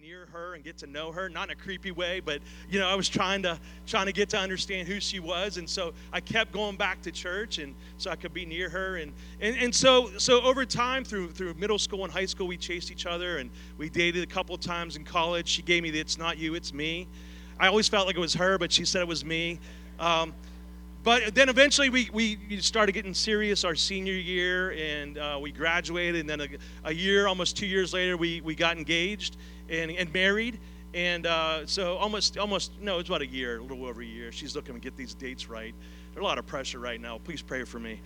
near her and get to know her, not in a creepy way, but I was trying to get to understand who she was, and so I kept going back to church, and so I could be near her, and so over time through middle school and high school, we chased each other, and we dated a couple of times in college. She gave me the "it's not you, it's me." I always felt like it was her, but she said it was me. But then eventually we started getting serious our senior year, and we graduated. And then a year, almost 2 years later, we got engaged and married. And so almost no, it's about a year, a little over a year. She's looking to get these dates right. There's a lot of pressure right now. Please pray for me.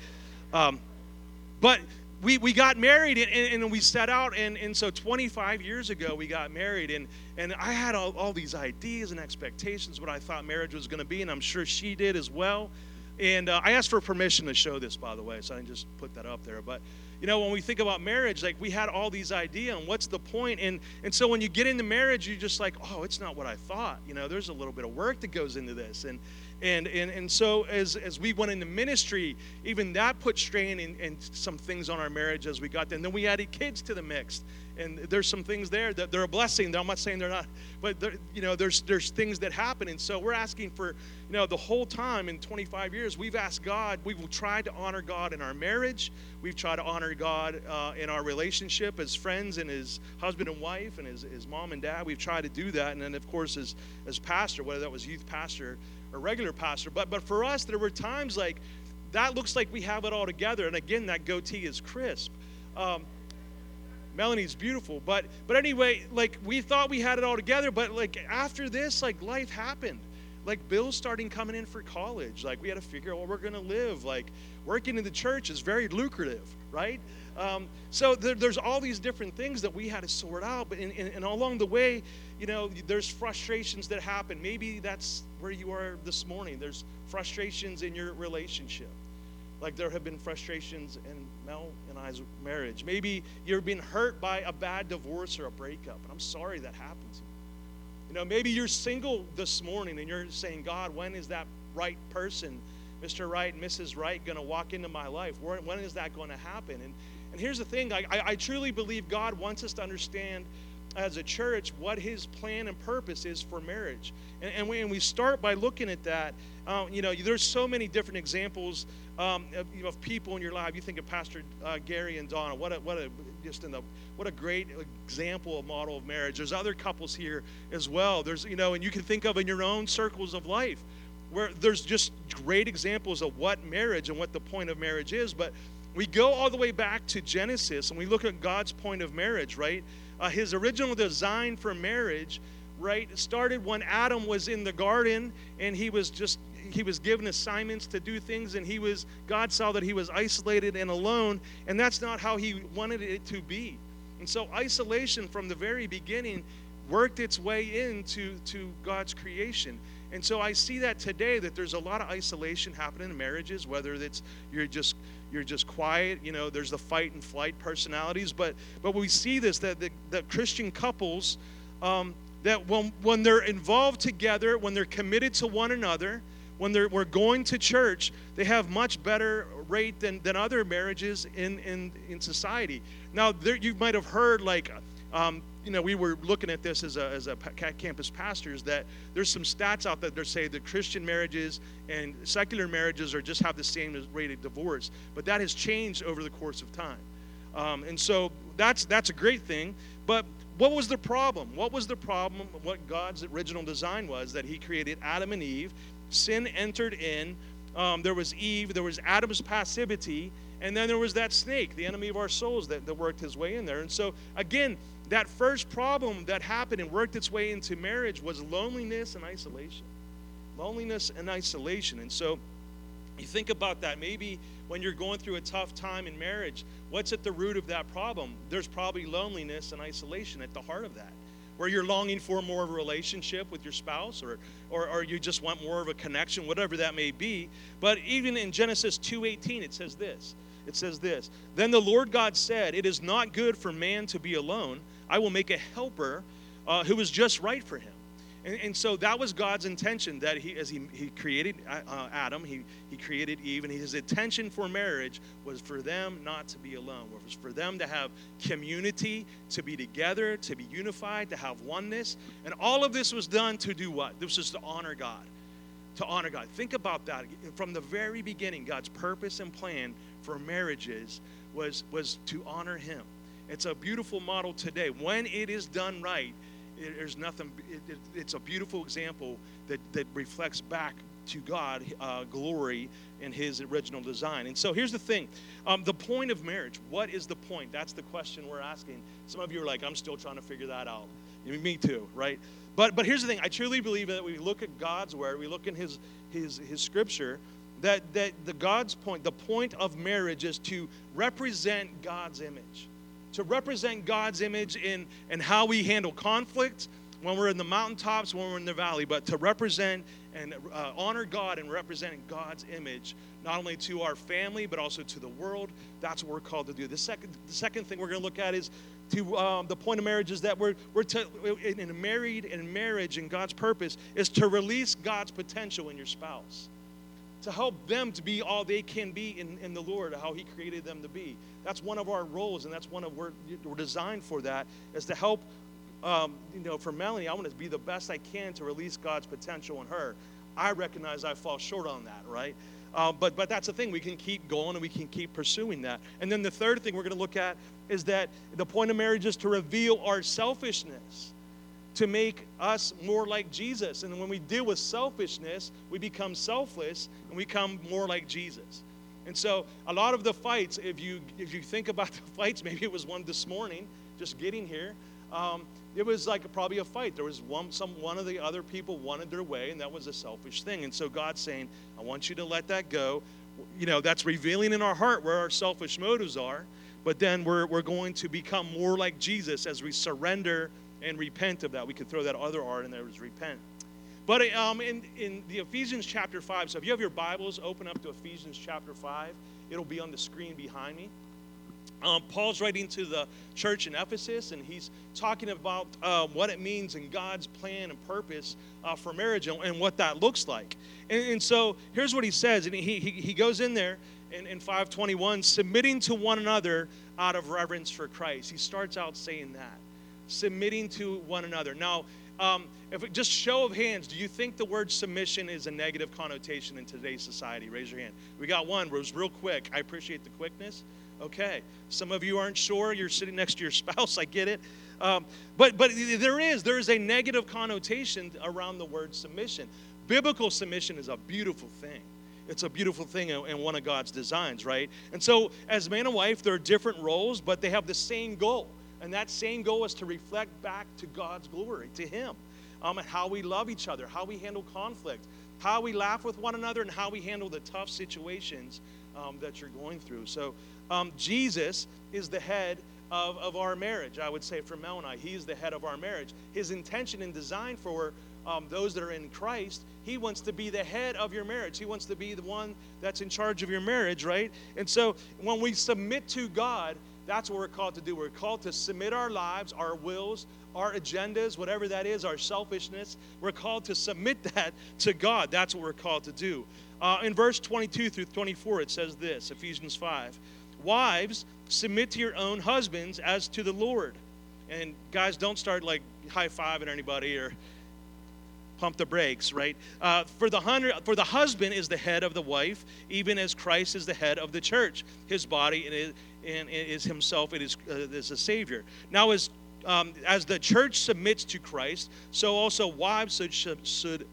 But we got married, and we set out, and so 25 years ago we got married, and I had all these ideas and expectations what I thought marriage was going to be, and I'm sure she did as well. And I asked for permission to show this, by the way, so I didn't just put that up there. But when we think about marriage, like, we had all these ideas, and what's the point? And so when you get into marriage, you're just like, oh, it's not what I thought. There's a little bit of work that goes into this, and so as we went into ministry, even that put strain and some things on our marriage as we got there. And then we added kids to the mix, and there's some things there that they're a blessing. I'm not saying they're not, but there's things that happen. And so we're asking for, the whole time in 25 years, we've asked God. We've tried to honor God in our marriage. We've tried to honor God in our relationship as friends and as husband and wife and as mom and dad. We've tried to do that. And then, of course, as pastor, whether that was youth pastor or regular pastor. But for us, there were times like that looks like we have it all together. And again, that goatee is crisp. Melanie's beautiful. But anyway, like, we thought we had it all together. But like after this, like, life happened. Like, bills starting coming in for college. Like, we had to figure out what we're going to live. Like, working in the church is very lucrative, right? So there's all these different things that we had to sort out. But and along the way, there's frustrations that happen. Maybe that's where you are this morning. There's frustrations in your relationship. Like, there have been frustrations in Mel and I's marriage. Maybe you're being hurt by a bad divorce or a breakup. And I'm sorry that happened to you. Maybe you're single this morning and you're saying, God, when is that right person, Mr. Right, Mrs. Right, going to walk into my life? When is that going to happen? And here's the thing. I truly believe God wants us to understand as a church what his plan and purpose is for marriage. And we start by looking at that. There's so many different examples of people in your life. You think of Pastor Gary and Donna. What a great example, a model of marriage. There's other couples here as well. There's and you can think of in your own circles of life where there's just great examples of what marriage and what the point of marriage is. But we go all the way back to Genesis and we look at God's point of marriage, right? His original design for marriage, right, started when Adam was in the garden and he was given assignments to do things, and God saw that he was isolated and alone, and that's not how he wanted it to be. And so isolation from the very beginning worked its way into God's creation. And so I see that today, that there's a lot of isolation happening in marriages, whether it's you're just quiet, there's the fight and flight personalities, but we see this, that Christian couples, that when they're involved together, when they're committed to one another, when we're going to church, they have much better rate than other marriages in society. Now, you might have heard, like, we were looking at this as a campus pastors, that there's some stats out there that say that Christian marriages and secular marriages just have the same rate of divorce. But that has changed over the course of time. And so that's a great thing. But what was the problem? What was the problem? What God's original design was that he created Adam and Eve. Sin entered in. There was Eve. There was Adam's passivity. And then there was that snake, the enemy of our souls, that worked his way in there. And so, again, that first problem that happened and worked its way into marriage was loneliness and isolation. Loneliness and isolation. And so you think about that. Maybe when you're going through a tough time in marriage, what's at the root of that problem? There's probably loneliness and isolation at the heart of that, where you're longing for more of a relationship with your spouse, or you just want more of a connection, whatever that may be. But even in Genesis 2:18, it says this. It says this, "Then the Lord God said, 'It is not good for man to be alone. I will make a helper who is just right for him.' And so that was God's intention, that as he created Adam, he created Eve, and his intention for marriage was for them not to be alone. It was for them to have community, to be together, to be unified, to have oneness. And all of this was done to do what? This was to honor God. To honor God. Think about that. From the very beginning, God's purpose and plan for marriages was to honor him. It's a beautiful model today. When it is done right, there's nothing. It's a beautiful example that reflects back to God glory in his original design. And so here's the thing. The point of marriage. What is the point? That's the question we're asking. Some of you are like, I'm still trying to figure that out. Me too, right? But here's the thing. I truly believe that we look at God's word, we look in his scripture, that the point of marriage is to represent God's image. To represent God's image in how we handle conflict when we're in the mountaintops, when we're in the valley, but to represent and honor God and represent God's image, not only to our family, but also to the world. That's what we're called to do. The second thing we're going to look at is the point of marriage is that in marriage and God's purpose is to release God's potential in your spouse. To help them to be all they can be in the Lord, how he created them to be. That's one of our roles, and that's we're designed for that, is to help, for Melanie, I want to be the best I can to release God's potential in her. I recognize I fall short on that, right? But that's the thing. We can keep going, and we can keep pursuing that. And then the third thing we're going to look at is that the point of marriage is to reveal our selfishness, to make us more like Jesus. And when we deal with selfishness, we become selfless and we become more like Jesus. And so a lot of the fights, if you think about the fights, maybe it was one this morning, just getting here, it was like probably a fight. There was one of the other people wanted their way, and that was a selfish thing. And so God's saying, I want you to let that go. That's revealing in our heart where our selfish motives are, but then we're going to become more like Jesus as we surrender and repent of that. We could throw that other R in there, was repent. But in the Ephesians chapter 5, so if you have your Bibles, open up to Ephesians chapter 5. It'll be on the screen behind me. Paul's writing to the church in Ephesus, and he's talking about what it means in God's plan and purpose for marriage and what that looks like. And so here's what he says, and he goes in there in 5:21, submitting to one another out of reverence for Christ. He starts out saying that. Submitting to one another. Now, just show of hands, do you think the word submission is a negative connotation in today's society? Raise your hand. We got one. It was real quick. I appreciate the quickness. Okay. Some of you aren't sure. You're sitting next to your spouse. I get it. But there is a negative connotation around the word submission. Biblical submission is a beautiful thing. It's a beautiful thing in one of God's designs, right? And so as man and wife, there are different roles, but they have the same goal. And that same goal is to reflect back to God's glory, to him. And how we love each other, how we handle conflict, how we laugh with one another, and how we handle the tough situations that you're going through. So Jesus is the head of our marriage, I would say, for Mel and I. He's the head of our marriage. His intention and design for those that are in Christ, he wants to be the head of your marriage. He wants to be the one that's in charge of your marriage, right? And so when we submit to God, that's what we're called to do. We're called to submit our lives, our wills, our agendas, whatever that is, our selfishness. We're called to submit that to God. That's what we're called to do. In verse 22 through 24, it says this, Ephesians 5. Wives, submit to your own husbands as to the Lord. And guys, don't start like high-fiving anybody or pump the brakes, right? For the husband is the head of the wife, even as Christ is the head of the church, his body, and is himself, it is a Savior. Now, as the church submits to Christ, so also wives should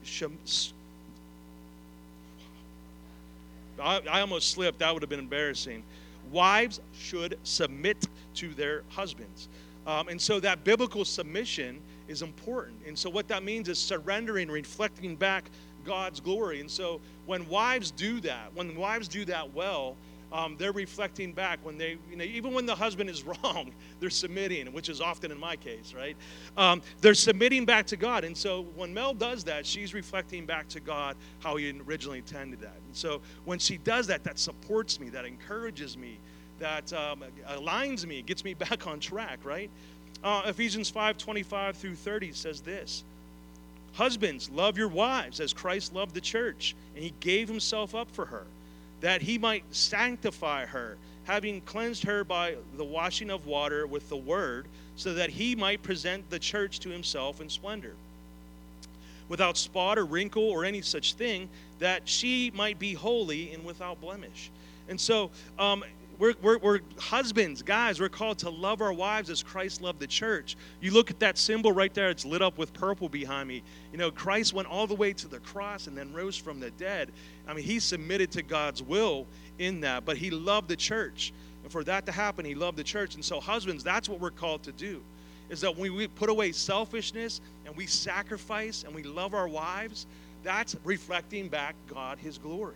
I almost slipped. That would have been embarrassing. Wives should submit to their husbands. And so that biblical submission is important. And so what that means is surrendering, reflecting back God's glory. And so when wives do that well, they're reflecting back. When they, even when the husband is wrong, they're submitting, which is often in my case, right? They're submitting back to God. And so when Mel does that, she's reflecting back to God how he originally intended that. And so when she does that, that supports me, that encourages me, that aligns me, gets me back on track, right? Ephesians 5:25 through 30 says this. Husbands, love your wives as Christ loved the church, and he gave himself up for her, that he might sanctify her, having cleansed her by the washing of water with the word, so that he might present the church to himself in splendor, without spot or wrinkle or any such thing, that she might be holy and without blemish. And so we're husbands, guys. We're called to love our wives as Christ loved the church. You look at that symbol right there. It's lit up with purple behind me. You know, Christ went all the way to the cross and then rose from the dead. I mean, he submitted to God's will in that, but he loved the church. And for that to happen, he loved the church. And so husbands, that's what we're called to do, is that when we put away selfishness and we sacrifice and we love our wives, that's reflecting back God, his glory.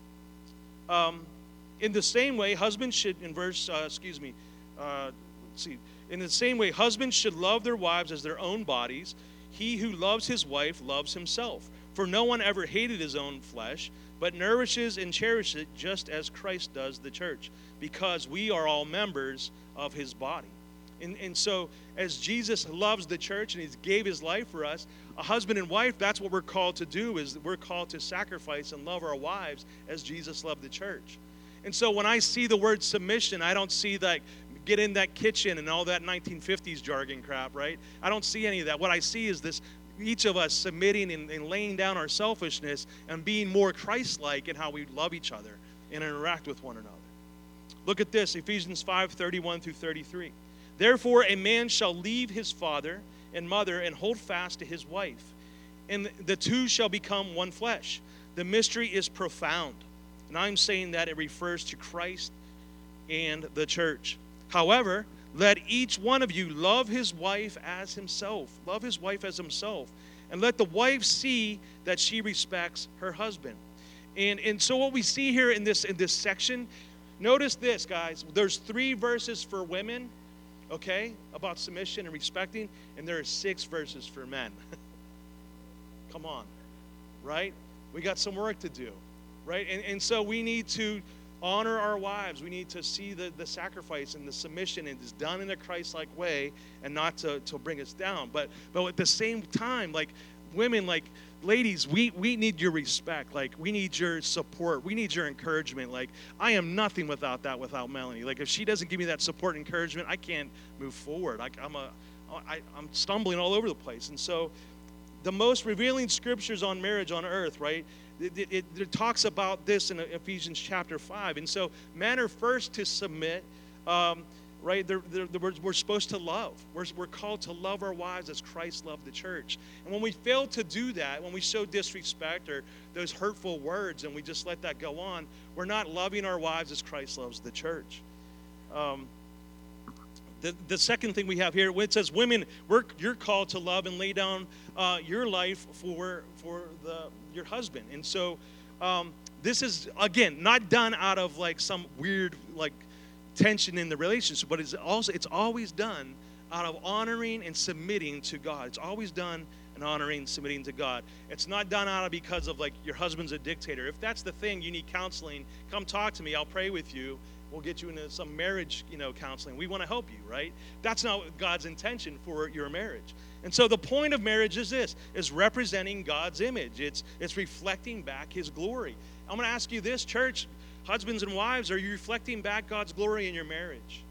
In the same way, husbands should, in the same way, husbands should love their wives as their own bodies. He who loves his wife loves himself. For no one ever hated his own flesh, but nourishes and cherishes it just as Christ does the church, because we are all members of his body. And so as Jesus loves the church and he gave his life for us, a husband and wife, that's what we're called to do, is we're called to sacrifice and love our wives as Jesus loved the church. And so when I see the word submission, I don't see that get in that kitchen and all that 1950s jargon crap, right? I don't see any of that. What I see is this, each of us submitting and laying down our selfishness and being more Christ-like in how we love each other and interact with one another. Look at this, Ephesians 5:31 through 33. Therefore, a man shall leave his father and mother and hold fast to his wife, and the two shall become one flesh. The mystery is profound, and I'm saying that it refers to Christ and the church. However, let each one of you love his wife as himself. Love his wife as himself. And let the wife see that she respects her husband. And so what we see here in this section, notice this, guys. There's 3 verses for women, okay, about submission and respecting, and there are 6 verses for men. Come on, right? We got some work to do, right? And so we need to honor our wives. We need to see the sacrifice and the submission, and it's done in a Christ-like way, and not to bring us down. But at the same time, like women, like ladies, we need your respect. Like, we need your support. We need your encouragement. Like, I am nothing without that, without Melanie. Like, if she doesn't give me that support and encouragement, I can't move forward. Like, I'm stumbling all over the place. And so the most revealing scriptures on marriage on earth, right, it talks about this in Ephesians chapter 5. And so men are first to submit, right? We're supposed to love. We're called to love our wives as Christ loved the church. And when we fail to do that, when we show disrespect or those hurtful words and we just let that go on, we're not loving our wives as Christ loves the church. The second thing we have here, when it says women, you're called to love and lay down your life for your husband. And so this is, again, not done out of like some weird like tension in the relationship, but it's always done out of honoring and submitting to God. It's always done in honoring and submitting to God. It's not done out of because of like your husband's a dictator. If that's the thing, you need counseling, come talk to me. I'll pray with you. We'll get you into some marriage, counseling. We want to help you, right? That's not God's intention for your marriage. And so the point of marriage is this, is representing God's image. It's reflecting back his glory. I'm going to ask you this, church, husbands and wives, are you reflecting back God's glory in your marriage?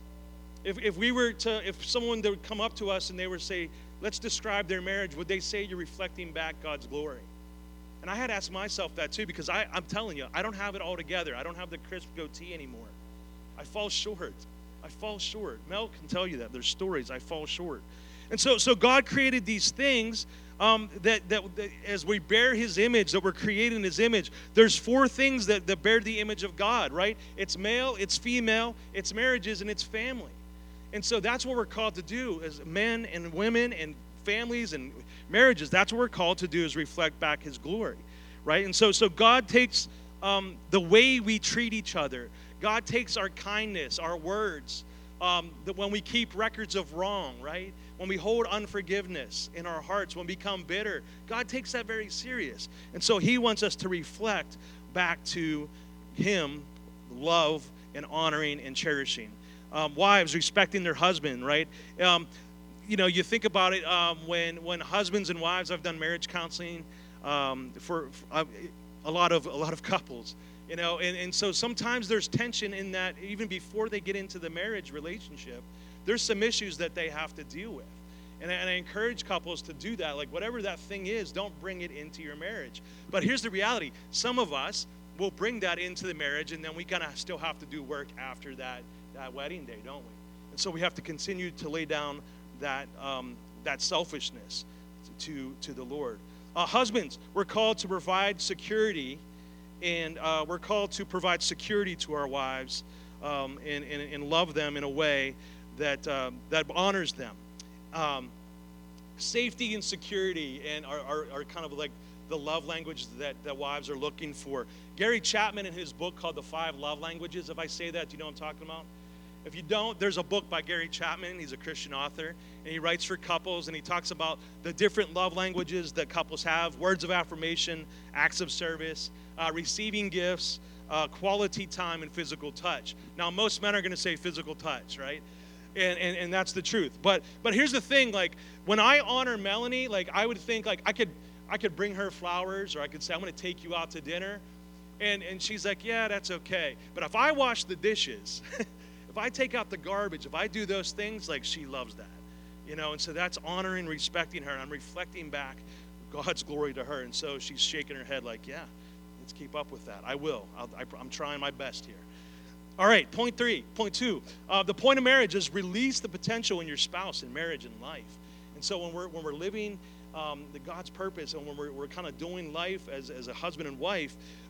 If someone would come up to us and they would say, let's describe their marriage, would they say you're reflecting back God's glory? And I had to ask myself that too, because I'm telling you, I don't have it all together. I don't have the crisp goatee anymore. I fall short. Mel can tell you that. There's stories. I fall short. And so God created these things that as we bear his image, that we're creating his image. There's 4 things that bear the image of God, right? It's male, it's female, it's marriages, and it's family. And so that's what we're called to do as men and women and families and marriages. That's what we're called to do, is reflect back his glory, right? And so God takes the way we treat each other. God takes our kindness, our words, that when we keep records of wrong, right? When we hold unforgiveness in our hearts, when we become bitter, God takes that very serious. And so he wants us to reflect back to him love and honoring and cherishing. Wives respecting their husband, right? you think about it, when husbands and wives, I've done marriage counseling for a lot of couples, and so sometimes there's tension in that even before they get into the marriage relationship, there's some issues that they have to deal with. And I encourage couples to do that. Like, whatever that thing is, don't bring it into your marriage. But here's the reality. Some of us will bring that into the marriage, and then we kind of still have to do work after that wedding day, don't we? And so we have to continue to lay down that selfishness to the Lord. Husbands, we're called to provide security, and we're called to provide security to our wives and love them in a way that honors them. Safety and security and are kind of like the love language that wives are looking for. Gary Chapman, in his book called The 5 Love Languages, if I say that, do you know what I'm talking about? If you don't, there's a book by Gary Chapman. He's a Christian author, and he writes for couples, and he talks about the different love languages that couples have: words of affirmation, acts of service, receiving gifts, quality time, and physical touch. Now, most men are going to say physical touch, right? And that's the truth. But here's the thing, like, when I honor Melanie, like, I would think, like, I could bring her flowers, or I could say, I'm going to take you out to dinner. And she's like, yeah, that's okay. But if I wash the dishes, if I take out the garbage, if I do those things, like, she loves that. And so that's honoring, respecting her. And I'm reflecting back God's glory to her. And so she's shaking her head like, yeah, let's keep up with that. I will. I'm trying my best here. All right, point 2. The point of marriage is release the potential in your spouse in marriage and life. And so when we're living God's purpose, and when we're kind of doing life as a husband and wife,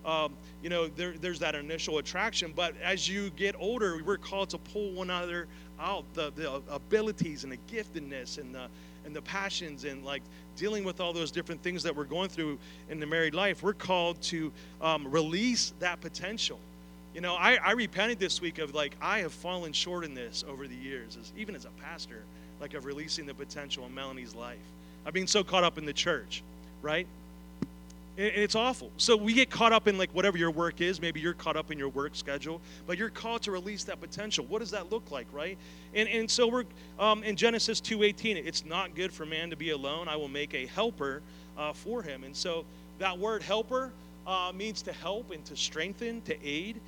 there's that initial attraction. But as you get older, we're called to pull one another out, the abilities and the giftedness and the passions, and like dealing with all those different things that we're going through in the married life. We're called to release that potential. I repented this week of, like, I have fallen short in this over the years, even as a pastor, like, of releasing the potential in Melanie's life. I've been so caught up in the church, right? And it's awful. So we get caught up in, like, whatever your work is. Maybe you're caught up in your work schedule, but you're called to release that potential. What does that look like, right? And so we're in Genesis 2:18, it's not good for man to be alone. I will make a helper for him. And so that word helper means to help and to strengthen, to aid.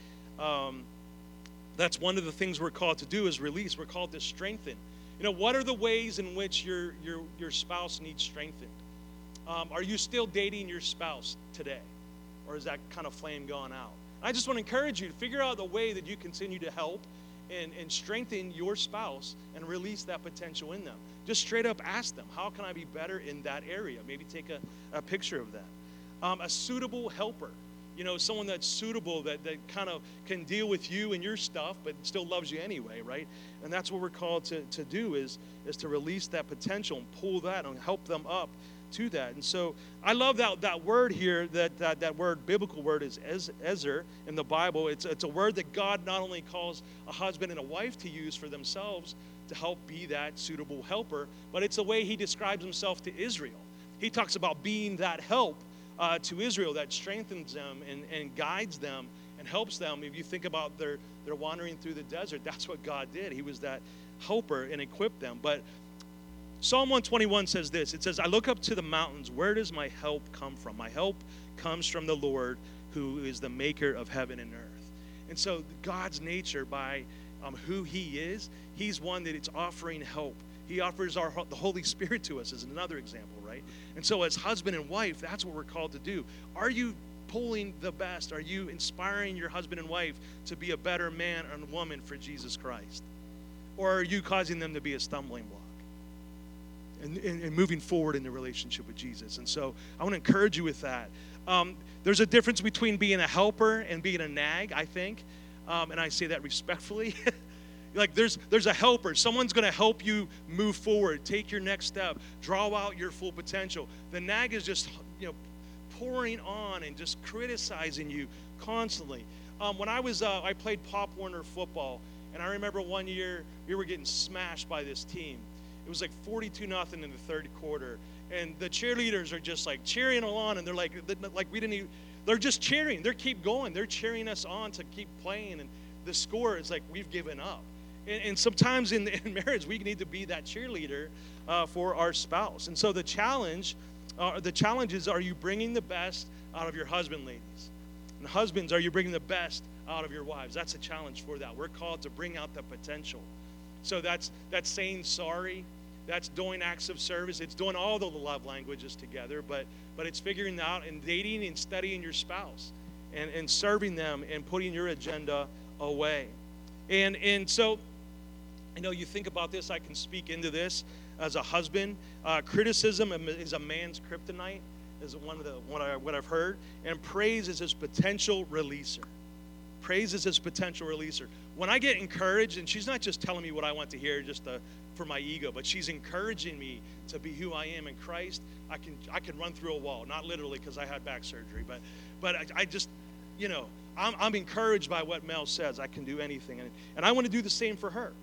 That's one of the things we're called to do, is release. We're called to strengthen. What are the ways in which your spouse needs strengthened? Are you still dating your spouse today? Or is that kind of flame gone out? I just want to encourage you to figure out the way that you continue to help and strengthen your spouse and release that potential in them. Just straight up ask them, how can I be better in that area? Maybe take a picture of that. A suitable helper. Someone that's suitable, that kind of can deal with you and your stuff, but still loves you anyway, right? And that's what we're called to do, is to release that potential and pull that and help them up to that. And so I love that word here, that word, biblical word, is ezer in the Bible. It's a word that God not only calls a husband and a wife to use for themselves to help be that suitable helper, but it's the way he describes himself to Israel. He talks about being that help to Israel that strengthens them and guides them and helps them. If you think about their wandering through the desert, that's what God did. He was that helper and equipped them. But Psalm 121 says this. It says, I look up to the mountains. Where does my help come from? My help comes from the Lord, who is the maker of heaven and earth. And so God's nature, by who he is, he's one that it's offering help. He offers the Holy Spirit to us, as another example, right? And so as husband and wife, that's what we're called to do. Are you pulling the best? Are you inspiring your husband and wife to be a better man and woman for Jesus Christ? Or are you causing them to be a stumbling block and moving forward in the relationship with Jesus? And so I want to encourage you with that. There's a difference between being a helper and being a nag, I think. And I say that respectfully. Like there's a helper. Someone's going to help you move forward, take your next step, draw out your full potential. The nag is just, pouring on and just criticizing you constantly. When I played Pop Warner football, and I remember one year we were getting smashed by this team. It was like 42-0 in the third quarter, and the cheerleaders are just like cheering along, and they're like we didn't even. They're just cheering. They keep going. They're cheering us on to keep playing, and the score is like we've given up. And sometimes in marriage, we need to be that cheerleader for our spouse. And so the challenge is, are you bringing the best out of your husband, ladies? And husbands, are you bringing the best out of your wives? That's a challenge for that. We're called to bring out the potential. So that's saying sorry. That's doing acts of service. It's doing all the love languages together. But it's figuring out and dating and studying your spouse and serving them and putting your agenda away. And so, you think about this. I can speak into this as a husband. Criticism is a man's kryptonite, is what I've heard. And praise is his potential releaser. Praise is his potential releaser. When I get encouraged, and she's not just telling me what I want to hear for my ego, but she's encouraging me to be who I am in Christ, I can run through a wall. Not literally, because I had back surgery, but I just, I'm encouraged by what Mel says. I can do anything. And I want to do the same for her.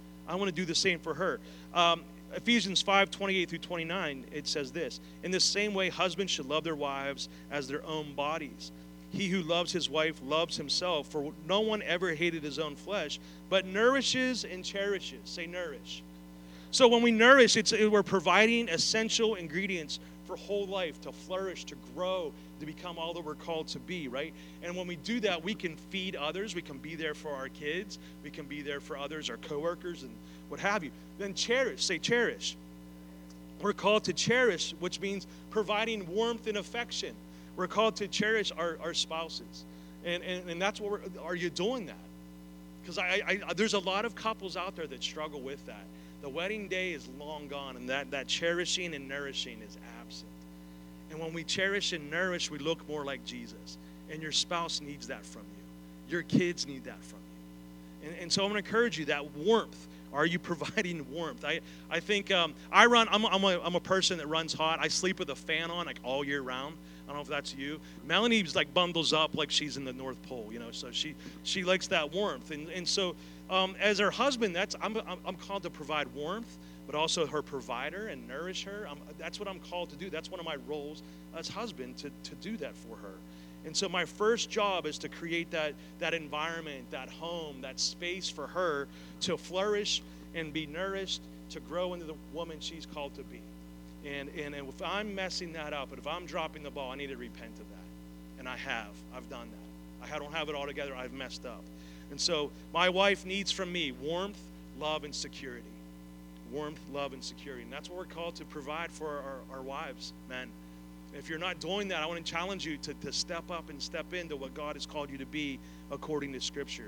Ephesians 5:28-29, it says this: in the same way, husbands should love their wives as their own bodies. He who loves his wife loves himself, for no one ever hated his own flesh, but nourishes and cherishes. Say nourish. So when we nourish, we're providing essential ingredients for whole life, to flourish, to grow, to become all that we're called to be, right? And when we do that, we can feed others. We can be there for our kids. We can be there for others, our coworkers, and what have you. Then cherish. Say cherish. We're called to cherish, which means providing warmth and affection. We're called to cherish our spouses. And that's what are you doing that? Because there's a lot of couples out there that struggle with that. The wedding day is long gone, and that cherishing and nourishing is absent. And when we cherish and nourish, we look more like Jesus. And your spouse needs that from you. Your kids need that from you. And so I'm going to encourage you, that warmth. Are you providing warmth? I think I'm a person that runs hot. I sleep with a fan on like all year round. I don't know if that's you. Melanie's like bundles up like she's in the North Pole, so she likes that warmth. And so as her husband, I'm called to provide warmth, but also her provider and nourish her. That's what I'm called to do. That's one of my roles as husband, to do that for her. And so my first job is to create that environment, that home, that space for her to flourish and be nourished, to grow into the woman she's called to be. And if I'm messing that up, and if I'm dropping the ball, I need to repent of that. And I've done that. I don't have it all together. I've messed up. And so my wife needs from me warmth, love, and security. Warmth, love, and security. And that's what we're called to provide for our wives, men. If you're not doing that, I want to challenge you to step up and step into what God has called you to be according to Scripture.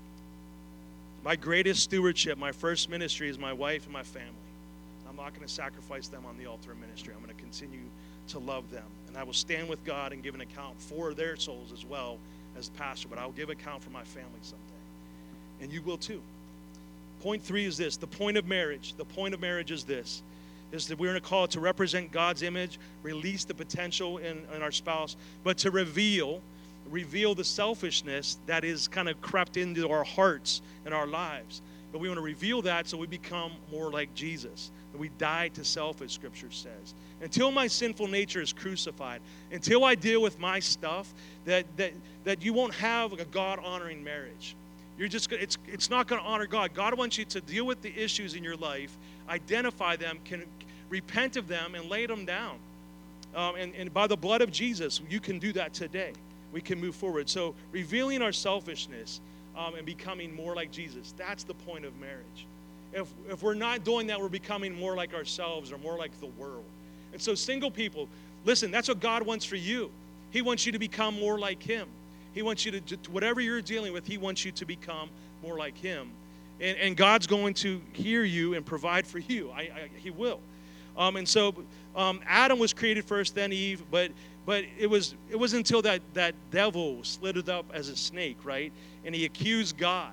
My greatest stewardship, my first ministry, is my wife and my family. I'm not going to sacrifice them on the altar of ministry. I'm going to continue to love them. And I will stand with God and give an account for their souls as well as pastor, but I will give account for my family someday. And you will too. Point 3 is this. The point of marriage is this, is that we're called to represent God's image, release the potential in our spouse, but to reveal the selfishness that is kind of crept into our hearts and our lives. But we want to reveal that so we become more like Jesus. That we die to self, as Scripture says. Until my sinful nature is crucified, until I deal with my stuff, that you won't have a God-honoring marriage. It's not going to honor God. God wants you to deal with the issues in your life, identify them, can repent of them, and lay them down. And by the blood of Jesus, you can do that today. We can move forward. So revealing our selfishness and becoming more like Jesus, that's the point of marriage. If we're not doing that, we're becoming more like ourselves or more like the world. And so single people, listen, that's what God wants for you. He wants you to become more like Him. He wants you to whatever you're dealing with, He wants you to become more like Him. And God's going to hear you and provide for you. He will. And so Adam was created first, then Eve, but it was until that devil slithered up as a snake, right? And he accused God.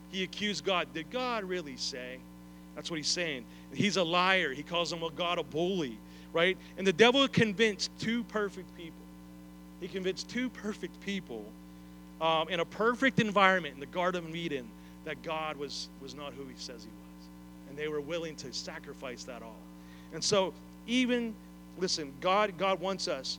Did God really say? That's what he's saying. He's a liar. He calls him God a bully, right? And the devil convinced two perfect people. He convinced two perfect people in a perfect environment in the Garden of Eden that God was not who He says He was. And they were willing to sacrifice that all. And so listen, God wants us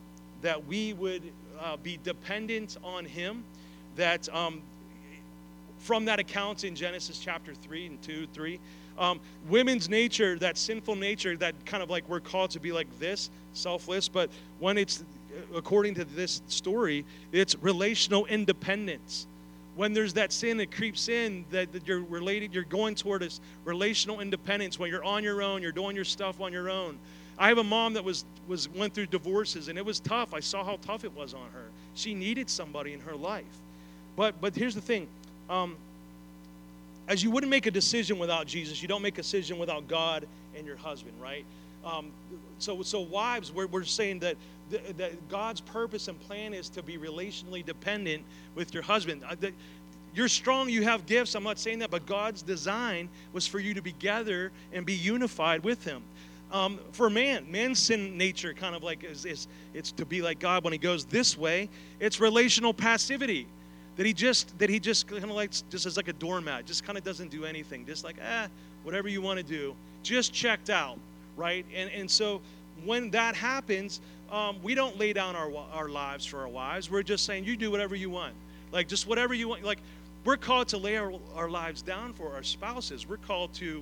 that we would be dependent on Him, that from that account in Genesis chapter 3 and 2, 3. Women's nature, that sinful nature, that kind of like we're called to be like this, selfless, but when it's, according to this story, it's relational independence. When there's that sin that creeps in, that you're going toward this relational independence, when you're on your own, you're doing your stuff on your own. I have a mom that went through divorces, and it was tough. I saw how tough it was on her. She needed somebody in her life. But here's the thing. As you wouldn't make a decision without Jesus, you don't make a decision without God and your husband, right? So wives, we're saying that God's purpose and plan is to be relationally dependent with your husband. You're strong, you have gifts, I'm not saying that, but God's design was for you to be together and be unified with him. For man's sin nature kind of like it's to be like God when he goes this way. It's relational passivity. That he just kind of like just as like a doormat, just kind of doesn't do anything, just like whatever you want to do, just checked out, right? And so when that happens, we don't lay down our lives for our wives. We're just saying, you do whatever you want, like just whatever you want. Like we're called to lay our lives down for our spouses. We're called to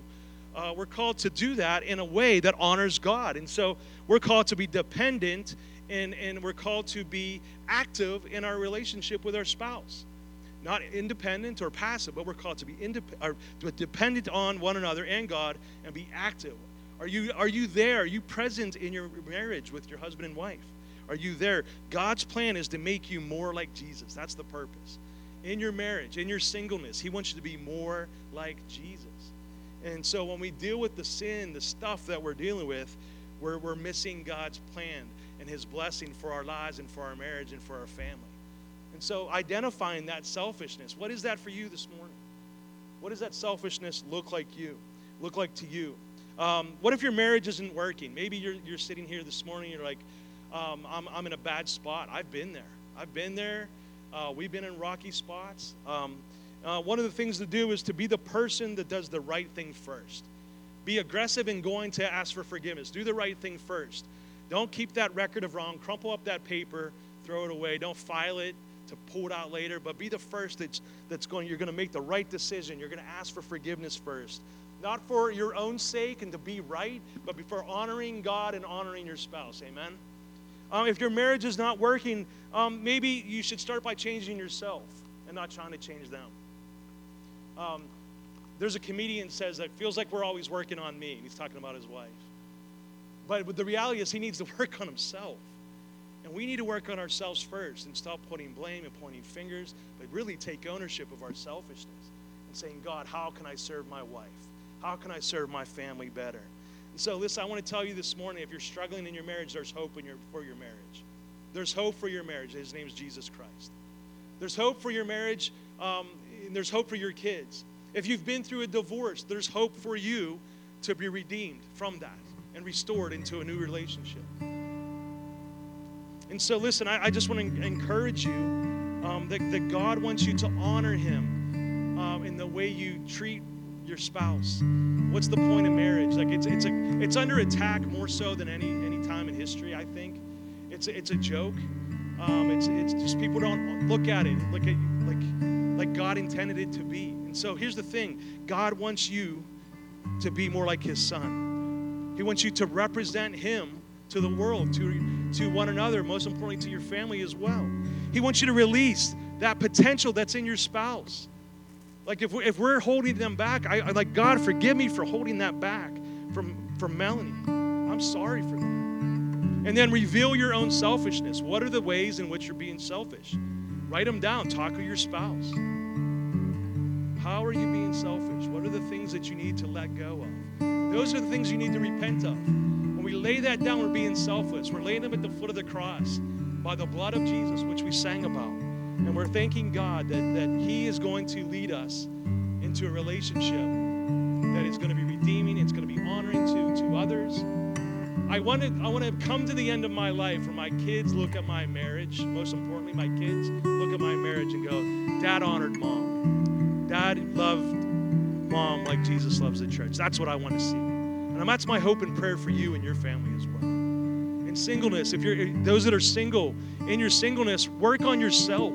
do that in a way that honors God, and so we're called to be dependent. And we're called to be active in our relationship with our spouse. Not independent or passive, but we're called to be dependent on one another and God and be active. Are you there? Are you present in your marriage with your husband and wife? Are you there? God's plan is to make you more like Jesus. That's the purpose. In your marriage, in your singleness, he wants you to be more like Jesus. And so when we deal with the sin, the stuff that we're dealing with, we're missing God's plan and his blessing for our lives and for our marriage and for our family. And so identifying that selfishness, what is that for you this morning? What does that selfishness look like to you? What if your marriage isn't working? Maybe you're sitting here this morning, you're like, I'm in a bad spot. I've been there. We've been in rocky spots. One of the things to do is to be the person that does the right thing first. Be aggressive in going to ask for forgiveness. Do the right thing first. Don't keep that record of wrong. Crumple up that paper, throw it away. Don't file it to pull it out later, but be the first you're going to make the right decision. You're going to ask for forgiveness first. Not for your own sake and to be right, but for honoring God and honoring your spouse. Amen? If your marriage is not working, maybe you should start by changing yourself and not trying to change them. There's a comedian says that feels like we're always working on me. He's talking about his wife. But the reality is he needs to work on himself. And we need to work on ourselves first and stop putting blame and pointing fingers, but really take ownership of our selfishness and saying, God, how can I serve my wife? How can I serve my family better? And so listen, I want to tell you this morning, if you're struggling in your marriage, there's hope for your marriage. There's hope for your marriage. His name is Jesus Christ. There's hope for your marriage, and there's hope for your kids. If you've been through a divorce, there's hope for you to be redeemed from that and restored into a new relationship. And so listen, I just want to encourage you that God wants you to honor him in the way you treat your spouse. What's the point of marriage? Like it's under attack more so than any time in history, I think. It's a joke. It's just people don't look at it like God intended it to be. And so here's the thing. God wants you to be more like his son. He wants you to represent him to the world, to one another, most importantly to your family as well. He wants you to release that potential that's in your spouse. Like if we're holding them back, I like, God, forgive me for holding that back from Melanie. I'm sorry for that. And then reveal your own selfishness. What are the ways in which you're being selfish? Write them down. Talk with your spouse. How are you being selfish? What are the things that you need to let go of? Those are the things you need to repent of. When we lay that down, we're being selfless. We're laying them at the foot of the cross by the blood of Jesus, which we sang about. And we're thanking God that he is going to lead us into a relationship that is going to be redeeming. It's going to be honoring to others. I want to come to the end of my life where my kids look at my marriage. Most importantly, my kids look at my marriage and go, Dad honored Mom. Dad loved Mom like Jesus loves the church. That's what I want to see. And that's my hope and prayer for you and your family as well. In singleness, if you're those that are single, in your singleness, work on yourself.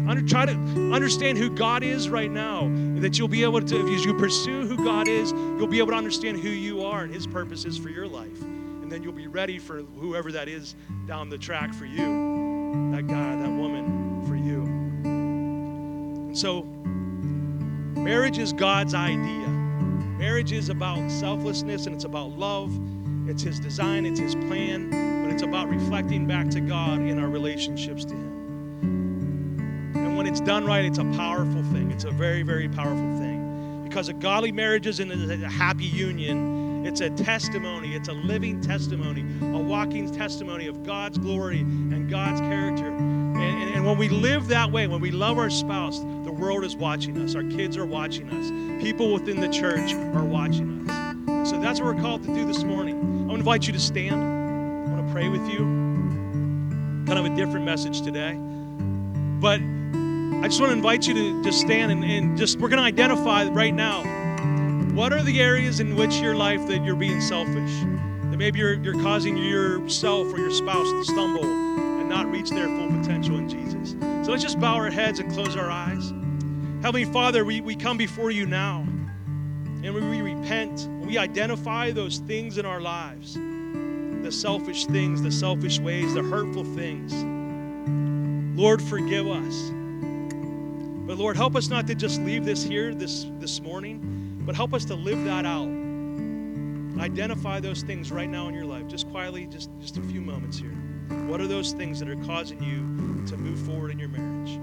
Try to understand who God is right now, and that you'll be able to, as you pursue who God is, you'll be able to understand who you are and his purposes for your life. And then you'll be ready for whoever that is down the track for you, that guy, that woman for you. And so, marriage is God's idea. Marriage is about selflessness, and it's about love. It's his design, it's his plan, but it's about reflecting back to God in our relationships to him. And when it's done right, it's a powerful thing. It's a very, very powerful thing. Because a godly marriage isn't a happy union. It's a testimony. It's a living testimony, a walking testimony of God's glory and God's character. And when we live that way, when we love our spouse, the world is watching us. Our kids are watching us. People within the church are watching us. And so that's what we're called to do this morning. I want to invite you to stand. I want to pray with you. Kind of a different message today. But I just want to invite you to just stand and just, we're going to identify right now, what are the areas in which your life that you're being selfish? That maybe you're causing yourself or your spouse to stumble and not reach their full potential in Jesus. So let's just bow our heads and close our eyes. Heavenly Father, we come before you now, and we repent. We identify those things in our lives, the selfish things, the selfish ways, the hurtful things. Lord, forgive us. But Lord, help us not to just leave this here this morning, but help us to live that out. Identify those things right now in your life, just quietly, just a few moments here. What are those things that are causing you to move forward in your marriage?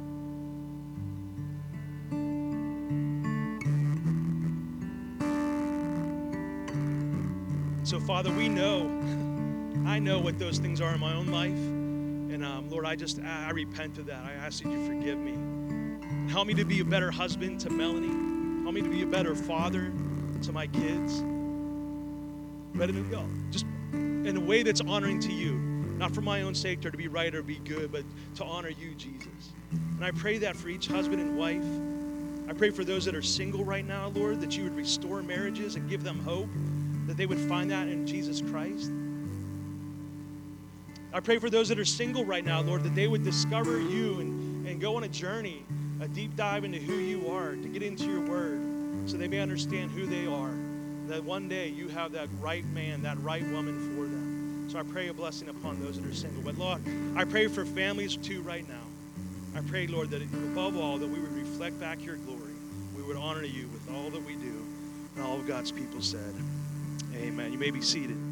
So, Father, we know, I know what those things are in my own life. And Lord, I repent of that. I ask that you forgive me. And help me to be a better husband to Melanie. Help me to be a better father to my kids. But just in a way that's honoring to you. Not for my own sake or to be right or be good, but to honor you, Jesus. And I pray that for each husband and wife. I pray for those that are single right now, Lord, that you would restore marriages and give them hope, that they would find that in Jesus Christ. I pray for those that are single right now, Lord, that they would discover you and go on a journey, a deep dive into who you are, to get into your word, so they may understand who they are, and that one day you have that right man, that right woman for them. So I pray a blessing upon those that are single. But Lord, I pray for families too right now. I pray, Lord, that above all, that we would reflect back your glory. We would honor you with all that we do. And all of God's people said, amen. You may be seated.